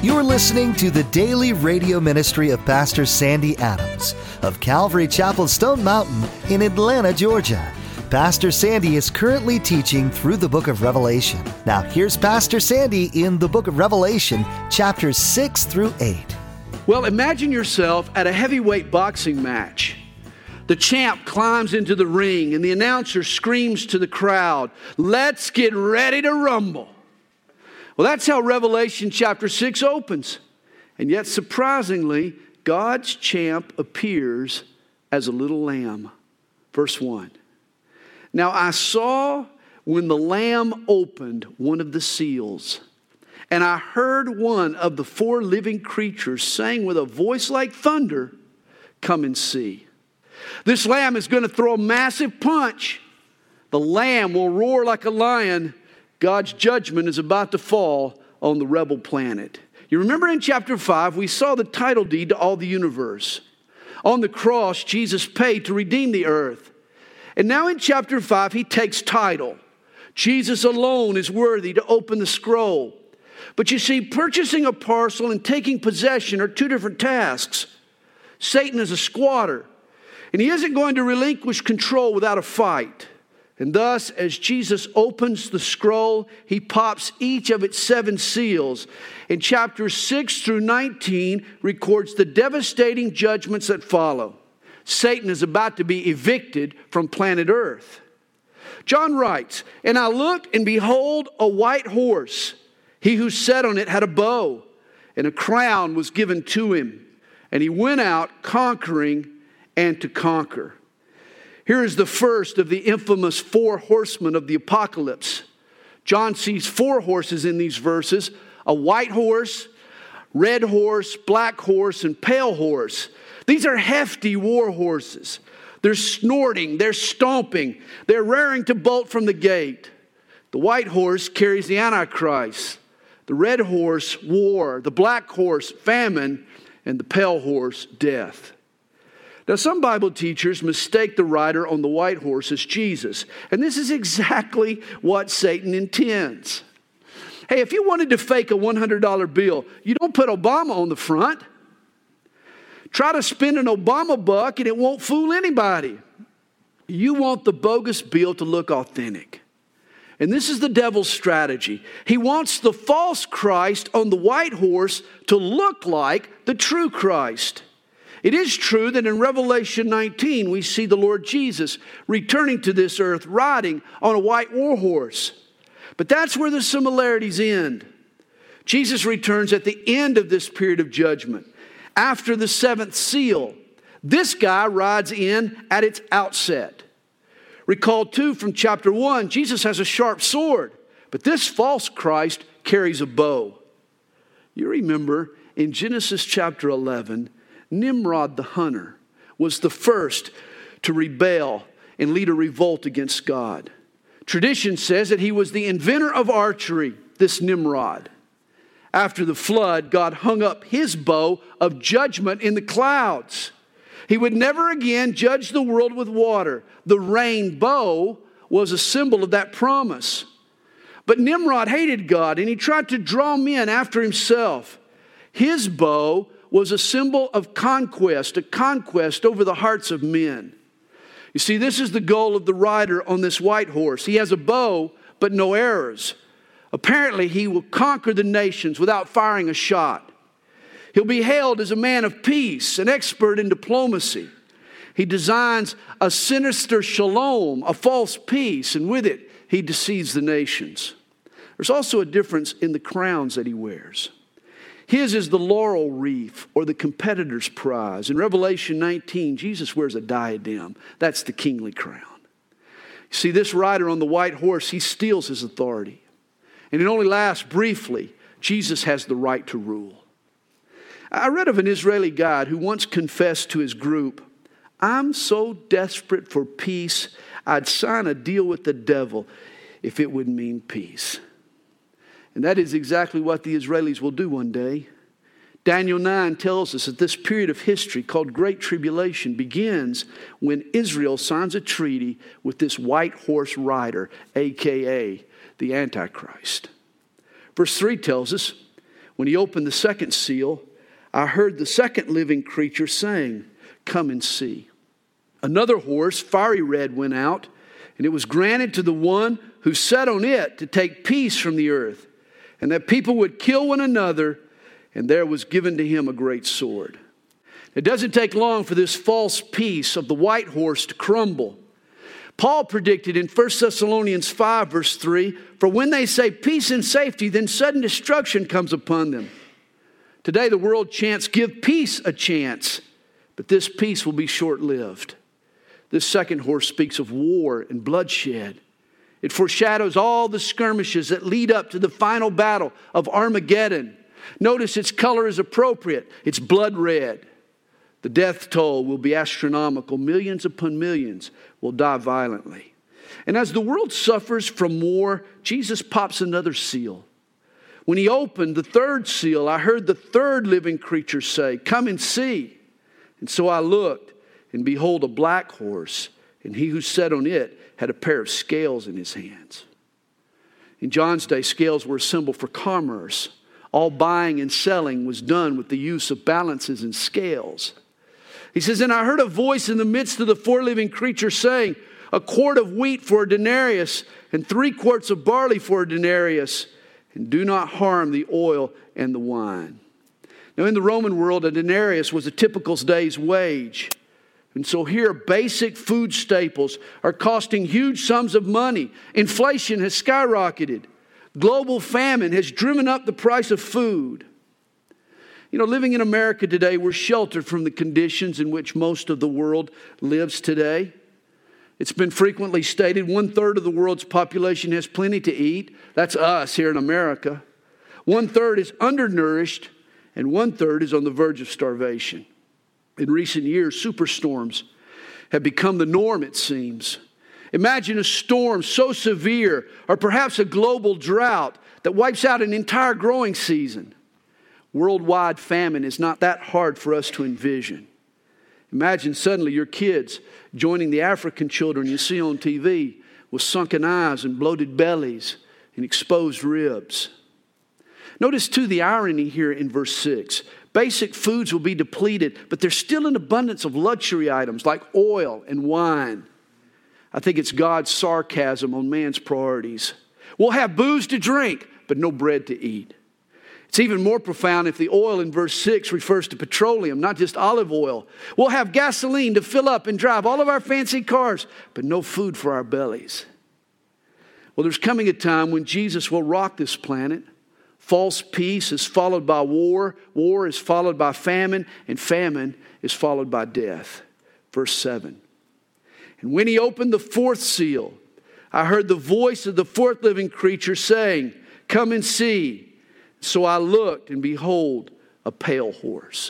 You're listening to the daily radio ministry of Pastor Sandy Adams of Calvary Chapel Stone Mountain in Atlanta, Georgia. Pastor Sandy is currently teaching through the book of Revelation. Now, here's Pastor Sandy in the book of Revelation, chapters 6 through 8. Well, imagine yourself at a heavyweight boxing match. The champ climbs into the ring and the announcer screams to the crowd, "Let's get ready to rumble." Well, that's how Revelation chapter 6 opens. And yet, surprisingly, God's champ appears as a little lamb. Verse 1. Now I saw when the Lamb opened one of the seals, and I heard one of the four living creatures saying with a voice like thunder, "Come and see." This Lamb is going to throw a massive punch. The Lamb will roar like a lion. God's judgment is about to fall on the rebel planet. You remember in chapter 5, we saw the title deed to all the universe. On the cross, Jesus paid to redeem the earth. And now in chapter 5, he takes title. Jesus alone is worthy to open the scroll. But you see, purchasing a parcel and taking possession are two different tasks. Satan is a squatter, and he isn't going to relinquish control without a fight. And thus, as Jesus opens the scroll, he pops each of its 7 seals. And chapters 6 through 19 records the devastating judgments that follow. Satan is about to be evicted from planet Earth. John writes, "And I looked, and behold, a white horse. He who sat on it had a bow, and a crown was given to him. And he went out conquering and to conquer." Here is the first of the infamous 4 horsemen of the apocalypse. John sees 4 horses in these verses: a white horse, red horse, black horse, and pale horse. These are hefty war horses. They're snorting, they're stomping, they're raring to bolt from the gate. The white horse carries the Antichrist. The red horse, war. The black horse, famine. And the pale horse, death. Now, some Bible teachers mistake the rider on the white horse as Jesus. And this is exactly what Satan intends. Hey, if you wanted to fake a $100 bill, you don't put Obama on the front. Try to spend an Obama buck and it won't fool anybody. You want the bogus bill to look authentic. And this is the devil's strategy. He wants the false Christ on the white horse to look like the true Christ. It is true that in Revelation 19, we see the Lord Jesus returning to this earth riding on a white war horse. But that's where the similarities end. Jesus returns at the end of this period of judgment, after the 7th seal. This guy rides in at its outset. Recall too from chapter 1, Jesus has a sharp sword, but this false Christ carries a bow. You remember in Genesis chapter 11, Nimrod the hunter was the first to rebel and lead a revolt against God. Tradition says that he was the inventor of archery, this Nimrod. After the flood, God hung up his bow of judgment in the clouds. He would never again judge the world with water. The rain bow was a symbol of that promise. But Nimrod hated God, and he tried to draw men after himself. His bow was a symbol of conquest, a conquest over the hearts of men. You see, this is the goal of the rider on this white horse. He has a bow, but no arrows. Apparently, he will conquer the nations without firing a shot. He'll be hailed as a man of peace, an expert in diplomacy. He designs a sinister shalom, a false peace, and with it, he deceives the nations. There's also a difference in the crowns that he wears. His is the laurel wreath or the competitor's prize. In Revelation 19, Jesus wears a diadem. That's the kingly crown. You see, this rider on the white horse, he steals his authority. And it only lasts briefly. Jesus has the right to rule. I read of an Israeli guide who once confessed to his group, "I'm so desperate for peace, I'd sign a deal with the devil if it would mean peace." And that is exactly what the Israelis will do one day. Daniel 9 tells us that this period of history called Great Tribulation begins when Israel signs a treaty with this white horse rider, a.k.a. the Antichrist. Verse 3 tells us, When he opened the second seal, I heard the second living creature saying, "Come and see." Another horse, fiery red, went out, and it was granted to the one who sat on it to take peace from the earth, and that people would kill one another, and there was given to him a great sword. It doesn't take long for this false peace of the white horse to crumble. Paul predicted in 1 Thessalonians 5, verse 3, "For when they say peace and safety, then sudden destruction comes upon them." Today the world chants, "Give peace a chance," but this peace will be short-lived. This second horse speaks of war and bloodshed. It foreshadows all the skirmishes that lead up to the final battle of Armageddon. Notice its color is appropriate. It's blood red. The death toll will be astronomical. Millions upon millions will die violently. And as the world suffers from war, Jesus pops another seal. When he opened the third seal, I heard the third living creature say, "Come and see." And so I looked, and behold, a black horse, and he who sat on it had a pair of scales in his hands. In John's day, scales were a symbol for commerce. All buying and selling was done with the use of balances and scales. He says, "And I heard a voice in the midst of the four living creatures saying, 'A quart of wheat for a denarius, and 3 quarts of barley for a denarius, and do not harm the oil and the wine.'" Now in the Roman world, a denarius was a typical day's wage. And so here, basic food staples are costing huge sums of money. Inflation has skyrocketed. Global famine has driven up the price of food. You know, living in America today, we're sheltered from the conditions in which most of the world lives today. It's been frequently stated 1/3 of the world's population has plenty to eat. That's us here in America. 1/3 is undernourished, and 1/3 is on the verge of starvation. In recent years, superstorms have become the norm, it seems. Imagine a storm so severe, or perhaps a global drought that wipes out an entire growing season. Worldwide famine is not that hard for us to envision. Imagine suddenly your kids joining the African children you see on TV with sunken eyes and bloated bellies and exposed ribs. Notice too the irony here in verse 6. Basic foods will be depleted, but there's still an abundance of luxury items like oil and wine. I think it's God's sarcasm on man's priorities. We'll have booze to drink, but no bread to eat. It's even more profound if the oil in verse 6 refers to petroleum, not just olive oil. We'll have gasoline to fill up and drive all of our fancy cars, but no food for our bellies. Well, there's coming a time when Jesus will rock this planet. False peace is followed by war. War is followed by famine, and famine is followed by death. Verse 7. And when he opened the fourth seal, I heard the voice of the fourth living creature saying, "Come and see." So I looked, and behold, a pale horse.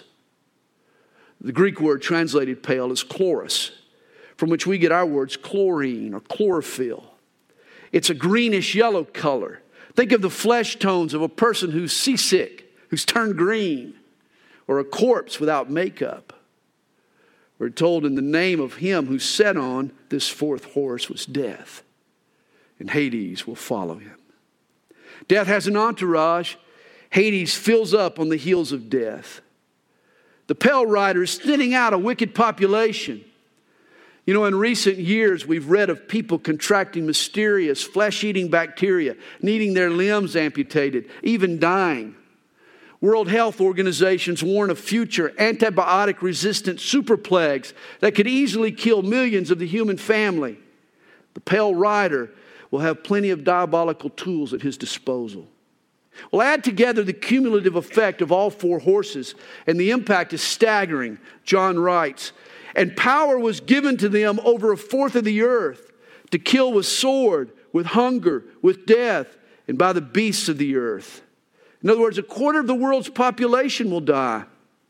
The Greek word translated pale is chloros, from which we get our words chlorine or chlorophyll. It's a greenish yellow color. Think of the flesh tones of a person who's seasick, who's turned green, or a corpse without makeup. We're told in the name of him who sat on this fourth horse was death, and Hades will follow him. Death has an entourage. Hades fills up on the heels of death. The pale rider is thinning out a wicked population. You know, in recent years, we've read of people contracting mysterious flesh-eating bacteria, needing their limbs amputated, even dying. World Health Organizations warn of future antibiotic-resistant super plagues that could easily kill millions of the human family. The pale rider will have plenty of diabolical tools at his disposal. Well, add together the cumulative effect of all 4 horses, and the impact is staggering. John writes, "And power was given to them over 1/4 of the earth, to kill with sword, with hunger, with death, and by the beasts of the earth." In other words, 1/4 of the world's population will die.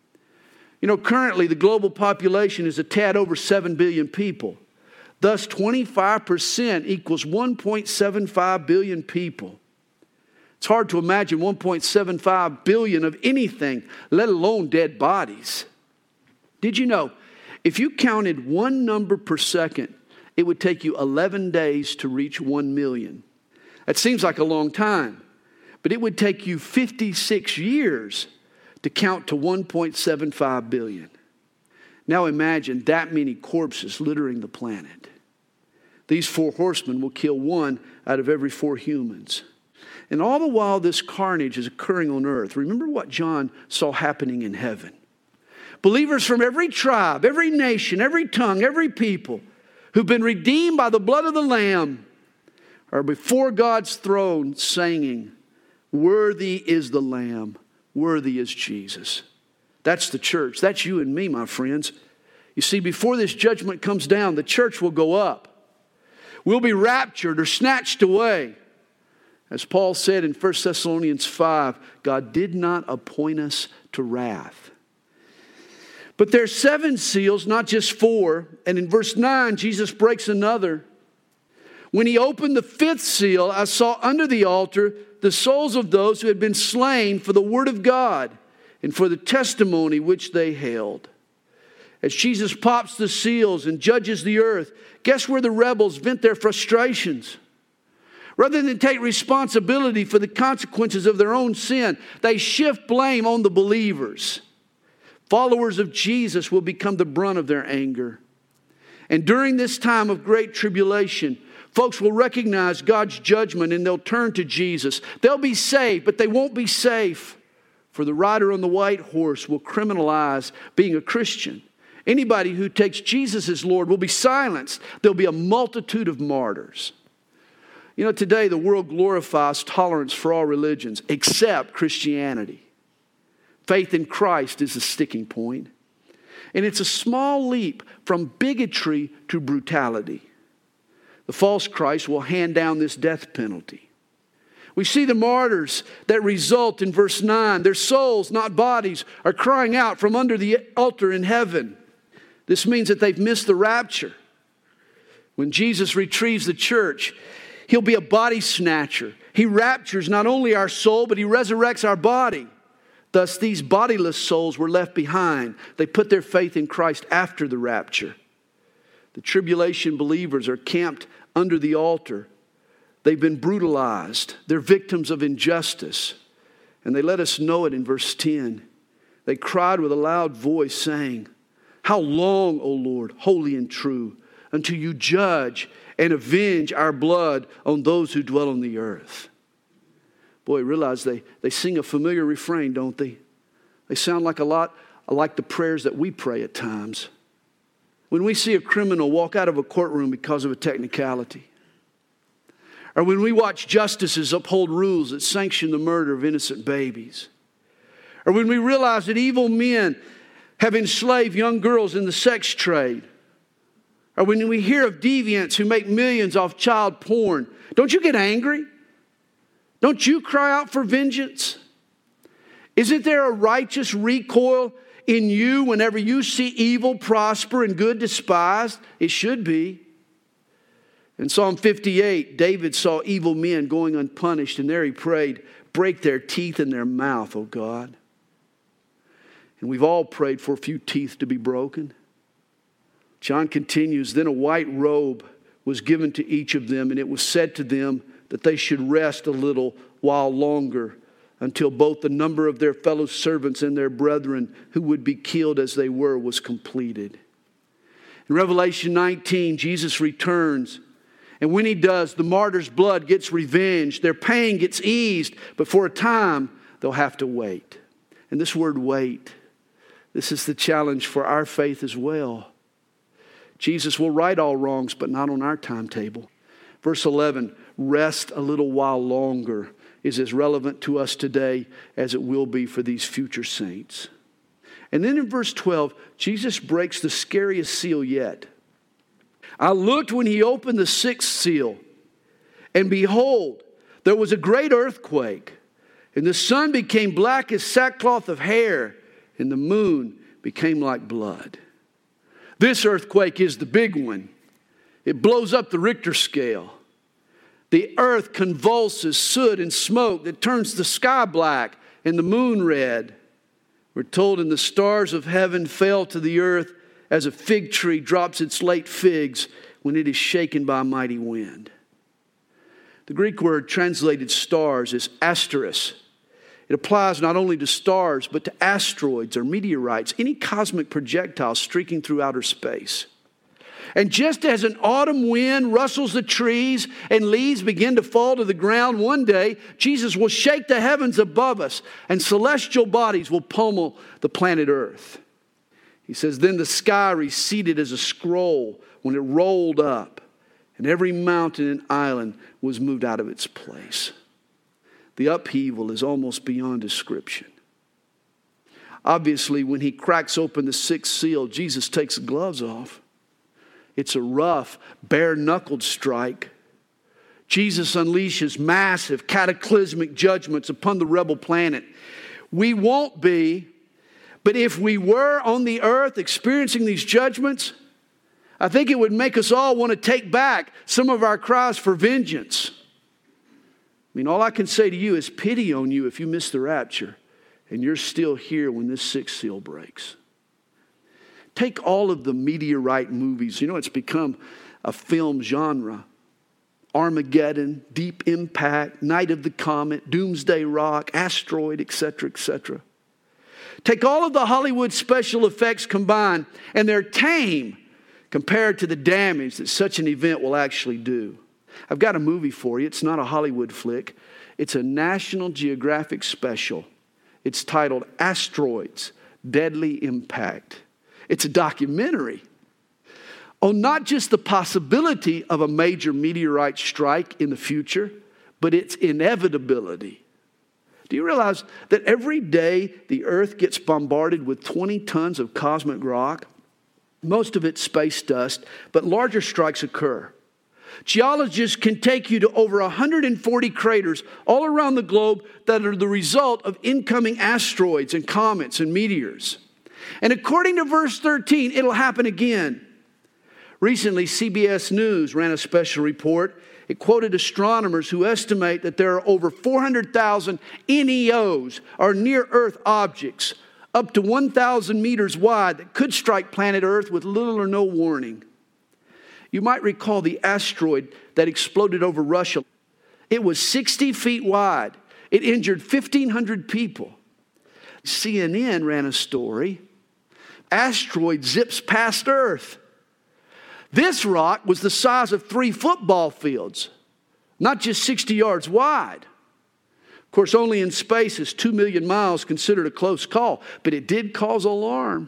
You know, currently the global population is a tad over 7 billion people. Thus, 25% equals 1.75 billion people. It's hard to imagine 1.75 billion of anything, let alone dead bodies. Did you know, if you counted 1 number per second, it would take you 11 days to reach 1 million. That seems like a long time. But it would take you 56 years to count to 1.75 billion. Now imagine that many corpses littering the planet. These 4 horsemen will kill 1 out of every 4 humans. And all the while this carnage is occurring on earth, remember what John saw happening in heaven. Believers from every tribe, every nation, every tongue, every people who've been redeemed by the blood of the Lamb are before God's throne singing, "Worthy is the Lamb, worthy is Jesus." That's the church. That's you and me, my friends. You see, before this judgment comes down, the church will go up. We'll be raptured or snatched away. As Paul said in 1 Thessalonians 5, God did not appoint us to wrath. But there's 7 seals, not just 4. And in verse 9, Jesus breaks another. When he opened the 5th seal, I saw under the altar the souls of those who had been slain for the word of God and for the testimony which they held. As Jesus pops the seals and judges the earth, guess where the rebels vent their frustrations? Rather than take responsibility for the consequences of their own sin, they shift blame on the believers. Followers of Jesus will become the brunt of their anger. And during this time of great tribulation, folks will recognize God's judgment and they'll turn to Jesus. They'll be saved, but they won't be safe. For the rider on the white horse will criminalize being a Christian. Anybody who takes Jesus as Lord will be silenced. There'll be a multitude of martyrs. You know, today the world glorifies tolerance for all religions except Christianity. Faith in Christ is the sticking point. And it's a small leap from bigotry to brutality. The false Christ will hand down this death penalty. We see the martyrs that result in verse 9. Their souls, not bodies, are crying out from under the altar in heaven. This means that they've missed the rapture. When Jesus retrieves the church, he'll be a body snatcher. He raptures not only our soul, but he resurrects our body. Thus, these bodiless souls were left behind. They put their faith in Christ after the rapture. The tribulation believers are camped under the altar. They've been brutalized. They're victims of injustice. And they let us know it in verse 10. They cried with a loud voice, saying, "How long, O Lord, holy and true, until you judge and avenge our blood on those who dwell on the earth?" Boy, realize they sing a familiar refrain, don't they? They sound like a lot like the prayers that we pray at times. When we see a criminal walk out of a courtroom because of a technicality, or when we watch justices uphold rules that sanction the murder of innocent babies, or when we realize that evil men have enslaved young girls in the sex trade, or when we hear of deviants who make millions off child porn, don't you get angry? Don't you cry out for vengeance? Isn't there a righteous recoil in you whenever you see evil prosper and good despised? It should be. In Psalm 58, David saw evil men going unpunished, and there he prayed, "Break their teeth in their mouth, O God." And we've all prayed for a few teeth to be broken. John continues, "Then a white robe was given to each of them, and it was said to them that they should rest a little while longer until both the number of their fellow servants and their brethren who would be killed as they were was completed." In Revelation 19, Jesus returns. And when he does, the martyr's blood gets revenged. Their pain gets eased. But for a time, they'll have to wait. And this word wait, this is the challenge for our faith as well. Jesus will right all wrongs, but not on our timetable. Verse 11, rest a little while longer, is as relevant to us today as it will be for these future saints. And then in verse 12, Jesus breaks the scariest seal yet. "I looked when he opened the 6th seal, and behold, there was a great earthquake, and the sun became black as sackcloth of hair, and the moon became like blood." This earthquake is the big one. It blows up the Richter scale. The earth convulses soot and smoke that turns the sky black and the moon red. We're told, and the stars of heaven fell to the earth as a fig tree drops its late figs when it is shaken by a mighty wind. The Greek word translated stars is asteros. It applies not only to stars, but to asteroids or meteorites, any cosmic projectile streaking through outer space. And just as an autumn wind rustles the trees and leaves begin to fall to the ground, one day Jesus will shake the heavens above us and celestial bodies will pummel the planet Earth. He says, then the sky receded as a scroll when it rolled up, and every mountain and island was moved out of its place. The upheaval is almost beyond description. Obviously, when he cracks open the sixth seal, Jesus takes the gloves off. It's a rough, bare-knuckled strike. Jesus unleashes massive, cataclysmic judgments upon the rebel planet. We won't be, but if we were on the earth experiencing these judgments, I think it would make us all want to take back some of our cries for vengeance. I mean, all I can say to you is pity on you if you miss the rapture and you're still here when this sixth seal breaks. Take all of the meteorite movies. You know, it's become a film genre. Armageddon, Deep Impact, Night of the Comet, Doomsday Rock, Asteroid, etc., etc. Take all of the Hollywood special effects combined, and they're tame compared to the damage that such an event will actually do. I've got a movie for you. It's not a Hollywood flick. It's a National Geographic special. It's titled Asteroids, Deadly Impact. It's a documentary on not just the possibility of a major meteorite strike in the future, but its inevitability. Do you realize that every day the Earth gets bombarded with 20 tons of cosmic rock? Most of it's space dust, but larger strikes occur. Geologists can take you to over 140 craters all around the globe that are the result of incoming asteroids and comets and meteors. And according to verse 13, it'll happen again. Recently, CBS News ran a special report. It quoted astronomers who estimate that there are over 400,000 NEOs, or near-Earth objects, up to 1,000 meters wide that could strike planet Earth with little or no warning. You might recall the asteroid that exploded over Russia. It was 60 feet wide. It injured 1,500 people. CNN ran a story. Asteroid zips past Earth. This rock was the size of 3 football fields, not just 60 yards wide. Of course, only in space is 2 million miles considered a close call, but it did cause alarm.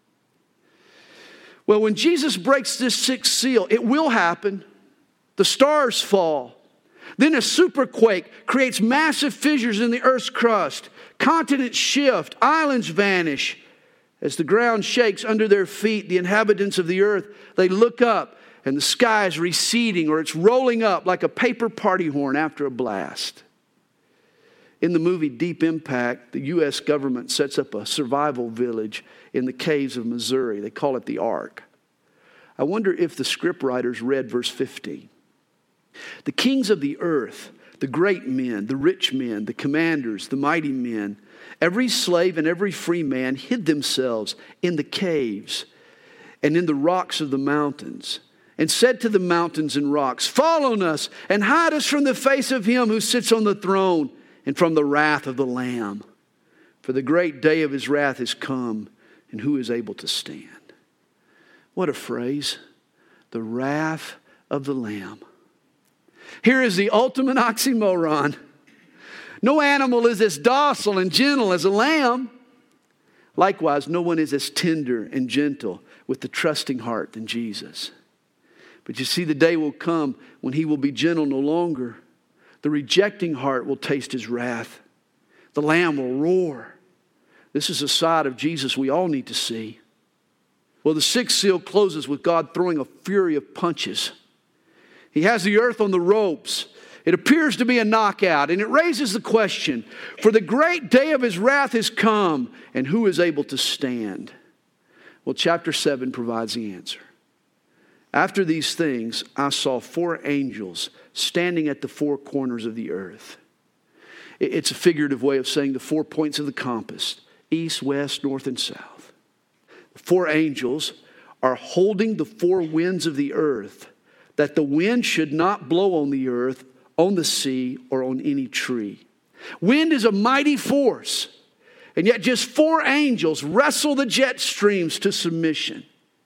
Well, when Jesus breaks this sixth seal, it will happen. The stars fall. Then a superquake creates massive fissures in the Earth's crust. Continents shift. Islands vanish. As the ground shakes under their feet, the inhabitants of the earth, they look up and the sky is receding or it's rolling up like a paper party horn after a blast. In the movie Deep Impact, the U.S. government sets up a survival village in the caves of Missouri. They call it the Ark. I wonder if the scriptwriters read verse 15. The kings of the earth, the great men, the rich men, the commanders, the mighty men, every slave and every free man hid themselves in the caves and in the rocks of the mountains, and said to the mountains and rocks, fall on us and hide us from the face of him who sits on the throne and from the wrath of the Lamb. For the great day of his wrath is come, and who is able to stand? What a phrase. The wrath of the Lamb. Here is the ultimate oxymoron. No animal is as docile and gentle as a lamb. Likewise, no one is as tender and gentle with the trusting heart than Jesus. But you see, the day will come when he will be gentle no longer. The rejecting heart will taste his wrath. The lamb will roar. This is a side of Jesus we all need to see. Well, the sixth seal closes with God throwing a fury of punches. He has the earth on the ropes. It appears to be a knockout, and it raises the question, for the great day of his wrath is come, and who is able to stand? Well, chapter 7 provides the answer. After these things, I saw 4 angels standing at the 4 corners of the earth. It's a figurative way of saying the 4 points of the compass, east, west, north, and south. The 4 angels are holding the 4 winds of the earth, that the wind should not blow on the earth, on the sea, or on any tree. Wind is a mighty force, and yet just 4 angels wrestle the jet streams to submission.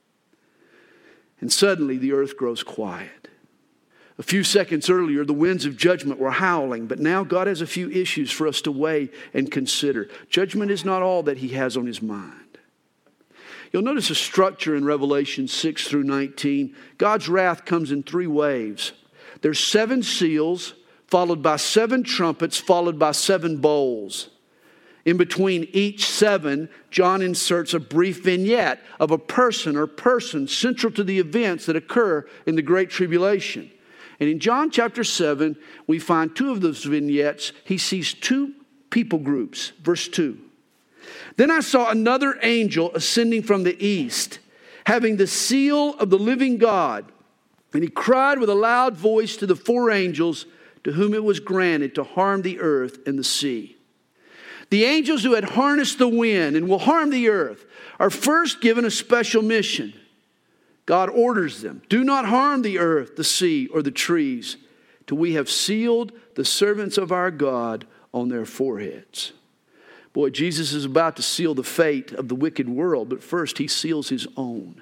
And suddenly the earth grows quiet. A few seconds earlier, the winds of judgment were howling, but now God has a few issues for us to weigh and consider. Judgment is not all that he has on his mind. You'll notice a structure in Revelation 6 through 19. God's wrath comes in 3 waves. There's 7 seals, followed by 7 trumpets, followed by 7 bowls. In between each 7, John inserts a brief vignette of a person or persons central to the events that occur in the Great Tribulation. And in John chapter 7, we find 2 of those vignettes. He sees 2 people groups. Verse 2. Then I saw another angel ascending from the east, having the seal of the living God. And he cried with a loud voice to the 4 angels to whom it was granted to harm the earth and the sea. The angels who had harnessed the wind and will harm the earth are first given a special mission. God orders them, do not harm the earth, the sea, or the trees, till we have sealed the servants of our God on their foreheads. Boy, Jesus is about to seal the fate of the wicked world, but first he seals his own.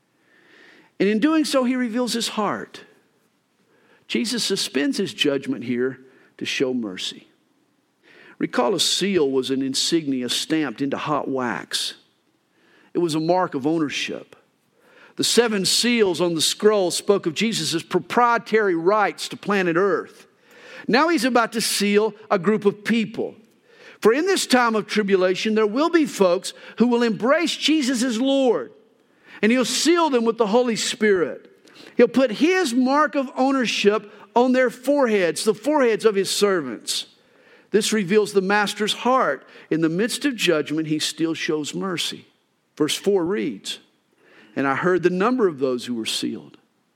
And in doing so, he reveals his heart. Jesus suspends his judgment here to show mercy. Recall, a seal was an insignia stamped into hot wax. It was a mark of ownership. The 7 seals on the scroll spoke of Jesus' proprietary rights to planet Earth. Now he's about to seal a group of people. For in this time of tribulation, there will be folks who will embrace Jesus as Lord. And he'll seal them with the Holy Spirit. He'll put his mark of ownership on their foreheads, the foreheads of his servants. This reveals the master's heart. In the midst of judgment, he still shows mercy. Verse 4 reads, and I heard the number of those who were sealed.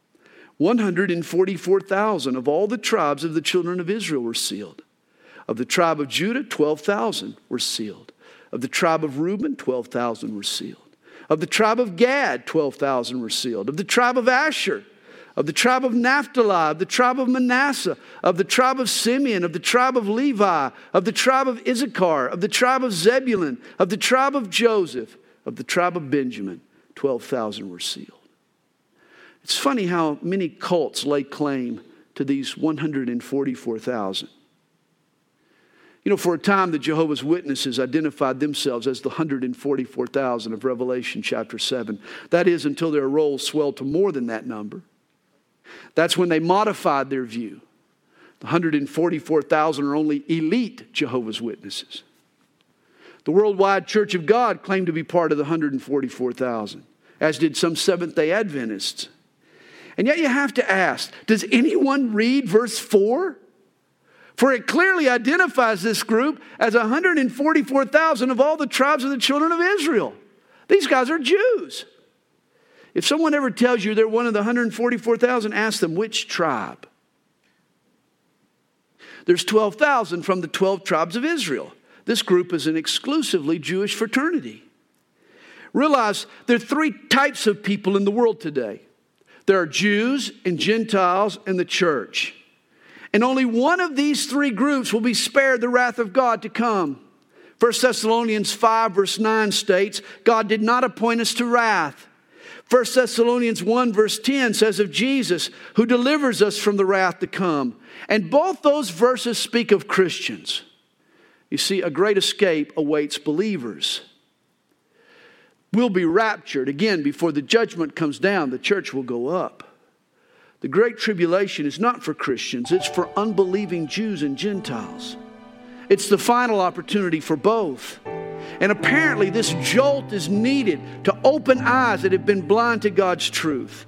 144,000 of all the tribes of the children of Israel were sealed. Of the tribe of Judah, 12,000 were sealed. Of the tribe of Reuben, 12,000 were sealed. Of the tribe of Gad, 12,000 were sealed. Of the tribe of Asher, of the tribe of Naphtali, of the tribe of Manasseh, of the tribe of Simeon, of the tribe of Levi, of the tribe of Issachar, of the tribe of Zebulun, of the tribe of Joseph, of the tribe of Benjamin, 12,000 were sealed. It's funny how many cults lay claim to these 144,000. You know, for a time, the Jehovah's Witnesses identified themselves as the 144,000 of Revelation chapter 7. That is, until their roll swelled to more than that number. That's when they modified their view. The 144,000 are only elite Jehovah's Witnesses. The Worldwide Church of God claimed to be part of the 144,000, as did some Seventh-day Adventists. And yet you have to ask, does anyone read verse 4? For it clearly identifies this group as 144,000 of all the tribes of the children of Israel. These guys are Jews. If someone ever tells you they're one of the 144,000, ask them which tribe. There's 12,000 from the 12 tribes of Israel. This group is an exclusively Jewish fraternity. Realize there are 3 types of people in the world today. There are Jews and Gentiles and the church. And only one of these 3 groups will be spared the wrath of God to come. 1 Thessalonians 5 verse 9 states, God did not appoint us to wrath. 1 Thessalonians 1 verse 10 says of Jesus, who delivers us from the wrath to come. And both those verses speak of Christians. You see, a great escape awaits believers. We'll be raptured. Again, before the judgment comes down, the church will go up. The Great Tribulation is not for Christians. It's for unbelieving Jews and Gentiles. It's the final opportunity for both. And apparently this jolt is needed to open eyes that have been blind to God's truth.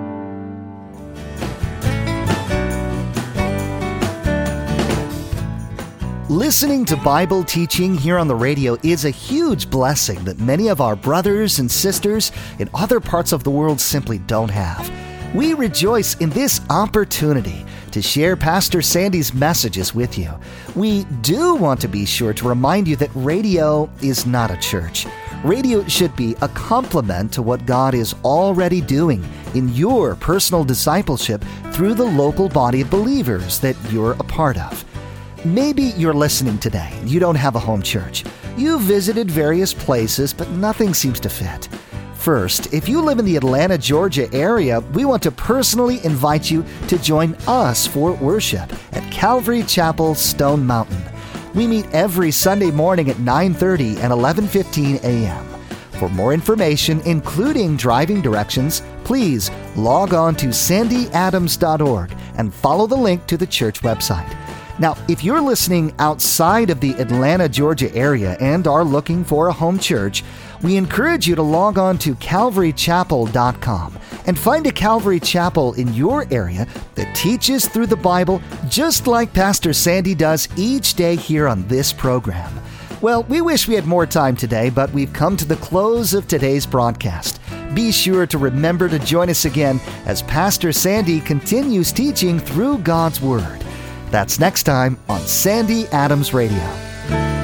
Listening to Bible teaching here on the radio is a huge blessing that many of our brothers and sisters in other parts of the world simply don't have. We rejoice in this opportunity to share Pastor Sandy's messages with you. We do want to be sure to remind you that radio is not a church. Radio should be a complement to what God is already doing in your personal discipleship through the local body of believers that you're a part of. Maybe you're listening today. You don't have a home church. You've visited various places, but nothing seems to fit. First, if you live in the Atlanta, Georgia area, we want to personally invite you to join us for worship at Calvary Chapel, Stone Mountain. We meet every Sunday morning at 9:30 and 11:15 a.m. For more information, including driving directions, please log on to sandyadams.org and follow the link to the church website. Now, if you're listening outside of the Atlanta, Georgia area and are looking for a home church, we encourage you to log on to calvarychapel.com and find a Calvary Chapel in your area that teaches through the Bible just like Pastor Sandy does each day here on this program. Well, we wish we had more time today, but we've come to the close of today's broadcast. Be sure to remember to join us again as Pastor Sandy continues teaching through God's Word. That's next time on Sandy Adams Radio.